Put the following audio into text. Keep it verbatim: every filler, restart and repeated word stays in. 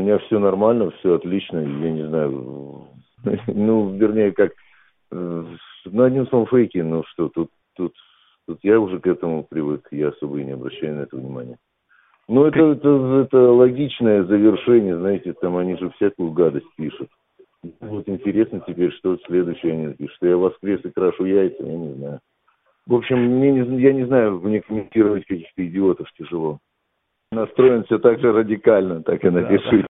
меня все нормально, все отлично, я не знаю, ну, вернее, как, ну, одним словом, фейки, ну, что, тут, тут, тут я уже к этому привык, я особо и не обращаю на это внимания. Ну, это, это, это логичное завершение, знаете, там они же всякую гадость пишут. Вот интересно теперь, что следующее они напишут. Что я воскрес и крашу яйца, я не знаю. В общем, мне не, я не знаю, мне комментировать каких-то идиотов тяжело. Настроен все так же радикально, так и напишите.